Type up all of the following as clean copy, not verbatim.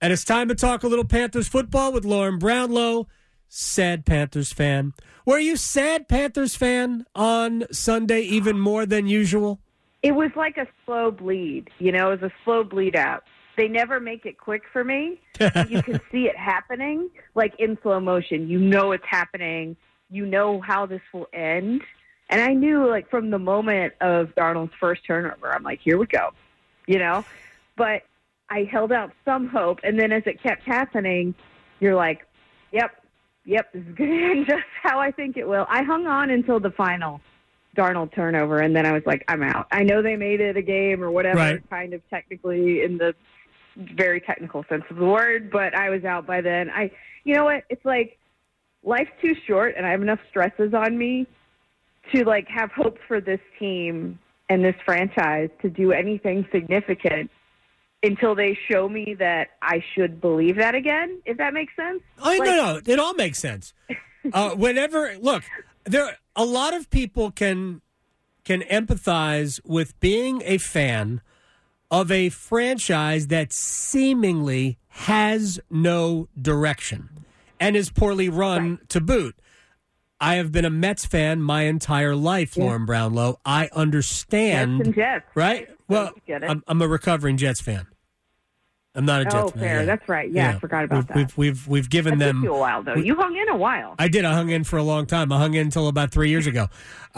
And it's time to talk a little Panthers football with Lauren Brownlow, sad Panthers fan. Were you sad Panthers fan on Sunday even more than usual? It was like a slow bleed. It was a slow bleed out. They never make it quick for me. You can see it happening, like in slow motion. You know it's happening. You know how this will end. And I knew, like, from the moment of Darnold's first turnover, I'm like, here we go, But I held out some hope, and then as it kept happening, you're like, yep, this is going to end just how I think it will. I hung on until the final Darnold turnover, and then I was like, I'm out. I know they made it a game or whatever, right, kind of technically in the very technical sense of the word, but I was out by then. You know what? It's like life's too short, and I have enough stresses on me to, like, have hopes for this team and this franchise to do anything significant until they show me that I should believe that again, if that makes sense. No, it all makes sense. Look, a lot of people can empathize with being a fan of a franchise that seemingly has no direction and is poorly run to boot. I have been a Mets fan my entire life, Lauren Brownlow. I understand. Mets and Jets. Right? Well, I'm a recovering Jets fan. I'm not a Jets fan. Oh, fair. Yeah. That's right. Yeah, I forgot about that. We've given them. Took you a while, though. You hung in a while. I did. I hung in for a long time. I hung in until about 3 years ago.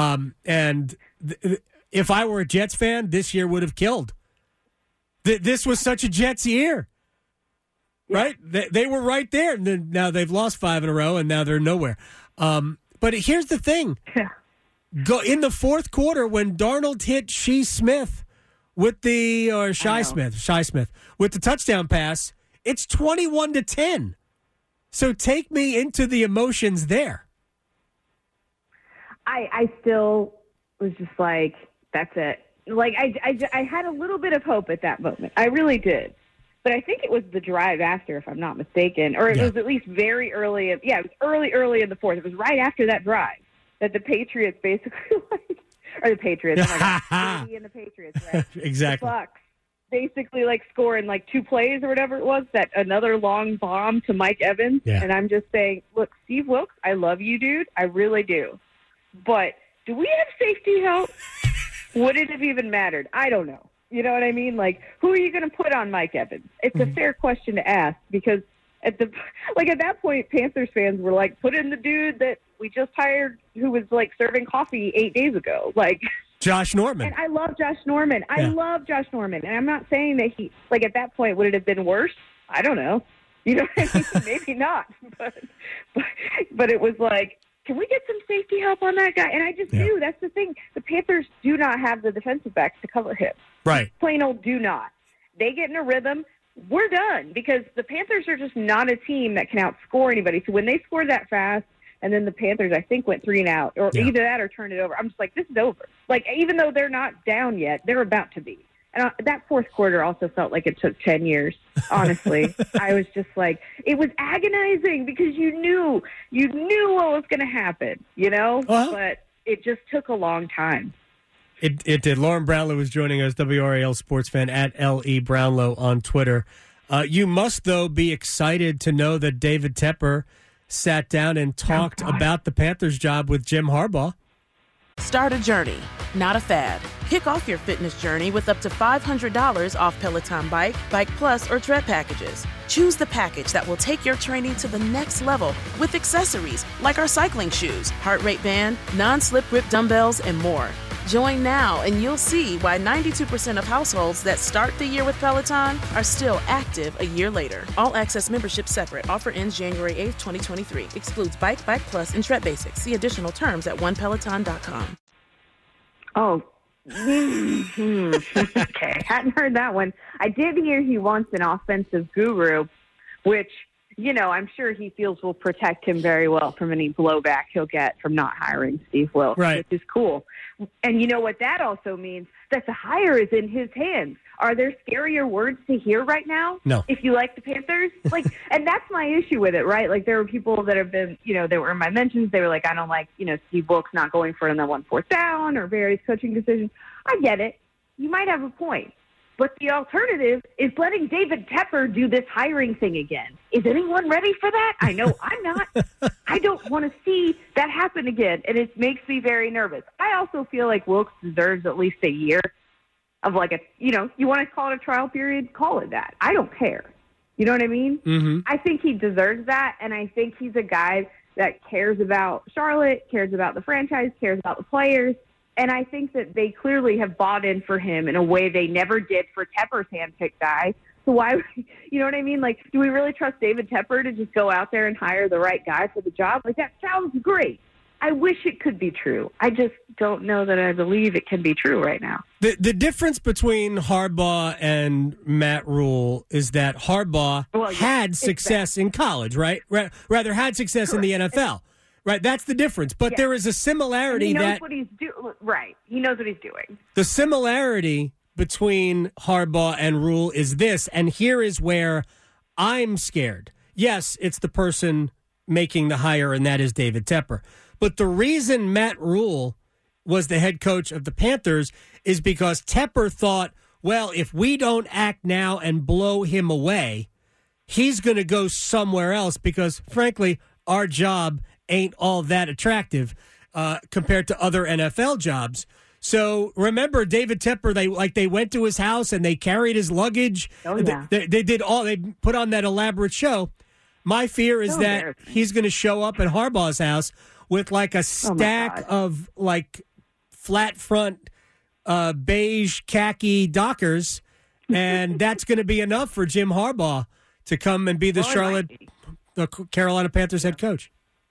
If I were a Jets fan, this year would have killed. This was such a Jets year. Right? They were right there. And then now they've lost 5 in a row, and now they're nowhere. But here's the thing. Go in the fourth quarter when Darnold hit Shi Smith with the Shi Smith with the touchdown pass, it's 21-10. So take me into the emotions there. I still was just like, that's it. Like I had a little bit of hope at that moment. I really did. But I think it was the drive after, if I'm not mistaken, or it was at least very early. It was early in the fourth. It was right after that drive that the Patriots basically, or the Patriots, Brady and the Patriots, right? Exactly. The Bucs basically score in 2 plays or whatever it was. That another long bomb to Mike Evans, and I'm just saying, look, Steve Wilks, I love you, dude, I really do. But do we have safety help? Would it have even mattered? I don't know. You know what I mean? Who are you going to put on Mike Evans? It's a fair question to ask because at that point, Panthers fans were like, put in the dude that we just hired who was serving coffee 8 days ago. Josh Norman. And I love Josh Norman. I love Josh Norman. And I'm not saying that he, at that point, would it have been worse? I don't know. You know what I mean? Maybe not. But it was can we get some safety help on that guy? And I just knew that's the thing. The Panthers do not have the defensive backs to cover him. Right. Plain old do not. They get in a rhythm, we're done because the Panthers are just not a team that can outscore anybody. So when they scored that fast and then the Panthers, I think, went 3 and out or either that or turned it over, I'm just like, this is over. Even though they're not down yet, they're about to be. And that fourth quarter also felt like it took 10 years, honestly. I was just it was agonizing because you knew what was going to happen, But it just took a long time. It did. Lauren Brownlow was joining us, WRAL sports fan at L.E. Brownlow on Twitter. You must, though, be excited to know that David Tepper sat down and talked about the Panthers job with Jim Harbaugh. Start a journey, not a fad. Kick off your fitness journey with up to $500 off Peloton Bike, Bike Plus, or Tread packages. Choose the package that will take your training to the next level with accessories like our cycling shoes, heart rate band, non-slip grip dumbbells, and more. Join now and you'll see why 92% of households that start the year with Peloton are still active a year later. All access membership separate. Offer ends January 8th, 2023. Excludes Bike, Bike Plus, and Tread Basics. See additional terms at onepeloton.com. Oh, okay. Hadn't heard that one. I did hear he wants an offensive guru, which, I'm sure he feels will protect him very well from any blowback he'll get from not hiring Steve Wilks, which is cool. And you know what that also means? That the hire is in his hands. Are there scarier words to hear right now? No. If you like the Panthers? And that's my issue with it, right? There were people that have been, they were in my mentions. They were I don't like, Steve Wilks not going for another 4th down or various coaching decisions. I get it. You might have a point. But the alternative is letting David Tepper do this hiring thing again. Is anyone ready for that? I know I'm not. I don't want to see that happen again, and it makes me very nervous. I also feel like Wilkes deserves at least a year of you want to call it a trial period, call it that. I don't care. You know what I mean? Mm-hmm. I think he deserves that, and I think he's a guy that cares about Charlotte, cares about the franchise, cares about the players. And I think that they clearly have bought in for him in a way they never did for Tepper's handpicked guy. So why, you know what I mean? Like, do we really trust David Tepper to just go out there and hire the right guy for the job? Like, that sounds great. I wish it could be true. I just don't know that I believe it can be true right now. The difference between Harbaugh and Matt Rule is that Harbaugh had success in college, right? Rather had success in the NFL. Right, that's the difference. But there is a similarity and he knows what he's doing. Right, he knows what he's doing. The similarity between Harbaugh and Rule is this, and here is where I'm scared. Yes, it's the person making the hire, and that is David Tepper. But the reason Matt Rule was the head coach of the Panthers is because Tepper thought, well, if we don't act now and blow him away, he's going to go somewhere else because, frankly, our job ain't all that attractive compared to other NFL jobs. So remember, David Tepper, they went to his house and they carried his luggage. Oh, yeah. They put on that elaborate show. My fear is that he's going to show up at Harbaugh's house with like a stack of like flat front beige khaki Dockers, and that's going to be enough for Jim Harbaugh to come and be the Carolina Panthers head coach.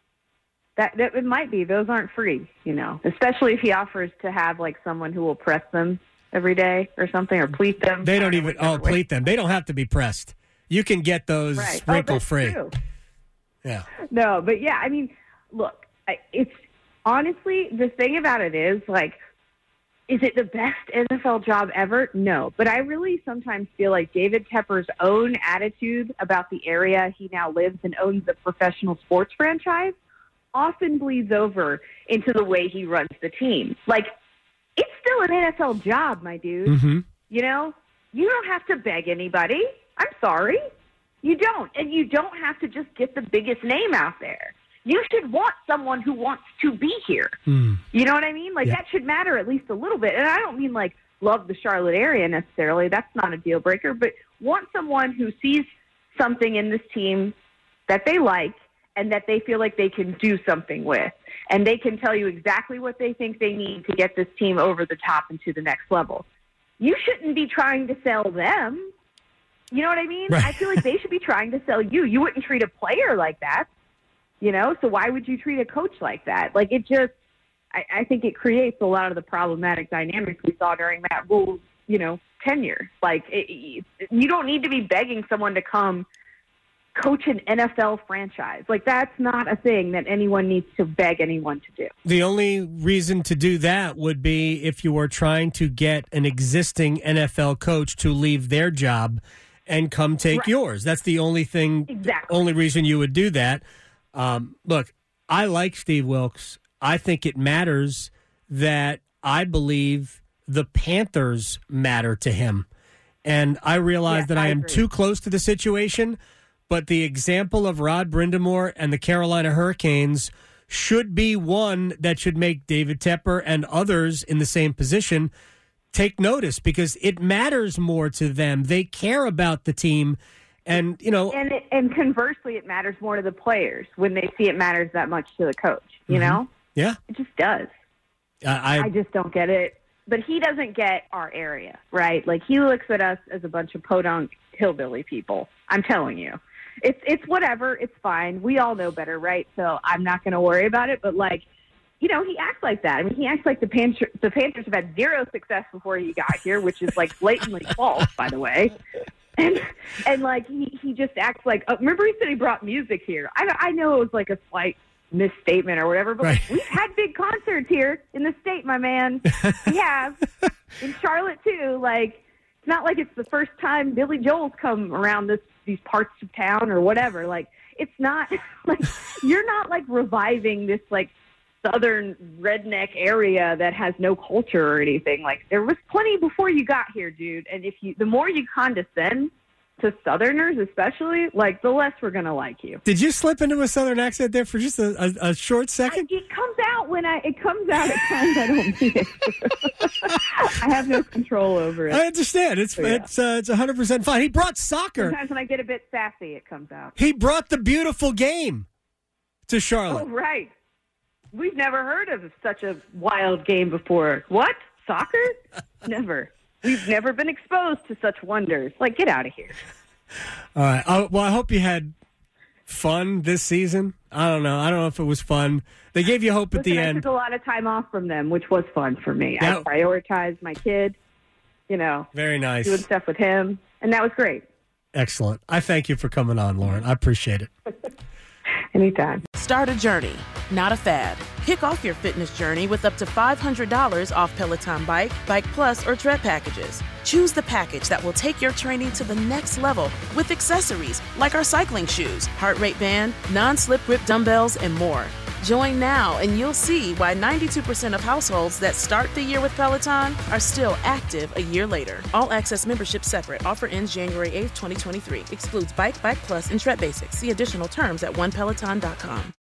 That it might be. Those aren't free, especially if he offers to have like someone who will press them every day or something, or pleat them. They don't even pleat them. They don't have to be pressed. You can get those wrinkle free. True. Yeah. No, but yeah, I mean, look, it's honestly, the thing about it is like, is it the best NFL job ever? No, but I really sometimes feel like David Tepper's own attitude about the area he now lives and owns a professional sports franchise often bleeds over into the way he runs the team. Like, it's still an NFL job, my dude. Mm-hmm. You don't have to beg anybody. I'm sorry. You don't. And you don't have to just get the biggest name out there. You should want someone who wants to be here. Mm. You know what I mean? Like, that should matter at least a little bit. And I don't mean, like, love the Charlotte area necessarily. That's not a deal breaker. But want someone who sees something in this team that they like and that they feel like they can do something with. And they can tell you exactly what they think they need to get this team over the top and to the next level. You shouldn't be trying to sell them. You know what I mean? Right. I feel like they should be trying to sell you. You wouldn't treat a player like that, so why would you treat a coach like that? Like, it just, I think it creates a lot of the problematic dynamics we saw during Matt Rule's, tenure. Like, you don't need to be begging someone to come coach an NFL franchise. Like, that's not a thing that anyone needs to beg anyone to do. The only reason to do that would be if you were trying to get an existing NFL coach to leave their job and come take yours. That's the only thing, only reason you would do that. Look, I like Steve Wilkes. I think it matters that I believe the Panthers matter to him. And I realize that I am too close to the situation, but the example of Rod Brindamore and the Carolina Hurricanes should be one that should make David Tepper and others in the same position take notice, because it matters more to them. They care about the team. And, and conversely, it matters more to the players when they see it matters that much to the coach, know? Yeah. It just does. I just don't get it. But he doesn't get our area, right? Like, he looks at us as a bunch of podunk hillbilly people. I'm telling you. It's whatever. It's fine. We all know better, right? So I'm not going to worry about it. But, like, he acts like that. I mean, he acts like the Panthers have had zero success before he got here, which is, like, blatantly false, by the way. And like, he just acts like, remember he said he brought music here. I know it was like a slight misstatement or whatever, but we've had big concerts here in the state, my man. We have. In Charlotte, too. Like, it's not like it's the first time Billy Joel's come around these parts of town or whatever. Like, it's not, like, you're not, like, reviving this, like, southern redneck area that has no culture or anything. Like, there was plenty before you got here, dude. And the more you condescend to Southerners, especially, like, the less we're gonna like you. Did you slip into a Southern accent there for just a short second? It comes out at times I don't mean it. I have no control over it. I understand. It's 100% fine. He brought soccer. Sometimes when I get a bit sassy, it comes out. He brought the beautiful game to Charlotte. Oh, right. We've never heard of such a wild game before. What? Soccer? Never. We've never been exposed to such wonders. Like, get out of here. All right. Well, I hope you had fun this season. I don't know. I don't know if it was fun. They gave you hope at the end. I took a lot of time off from them, which was fun for me. I prioritized my kid, Very nice. Doing stuff with him, and that was great. Excellent. I thank you for coming on, Lauren. I appreciate it. Anytime. Start a journey, not a fad. Kick off your fitness journey with up to $500 off Peloton Bike, Bike Plus, or Tread packages. Choose the package that will take your training to the next level with accessories like our cycling shoes, heart rate band, non-slip grip dumbbells, and more. Join now and you'll see why 92% of households that start the year with Peloton are still active a year later. All access membership separate. Offer ends January 8th, 2023. Excludes Bike, Bike Plus, and Tread Basics. See additional terms at onepeloton.com.